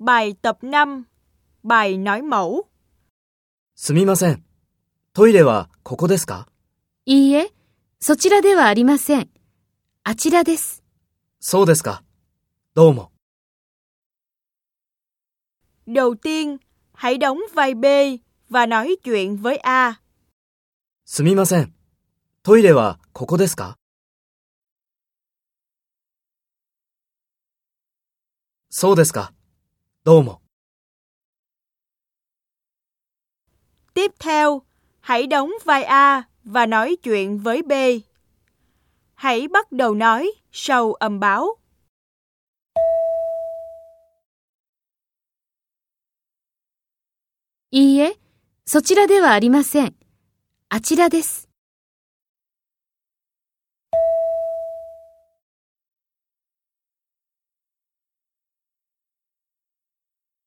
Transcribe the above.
Bài tập 5. Bài nói mẫu. すみません。トイレはここですか？ いいえ、そちらではありません。あちらです。 そうですか。どうも。 Đầu tiên, hãy đóng vai B và nói chuyện với A. すみません。トイレはここですか？そうですか。どうも。 Tiếp theo, hãy đóng vai A và nói chuyện với B. Hãy bắt đầu nói sau âm báo. いいえ、そちらではありません。あちらです。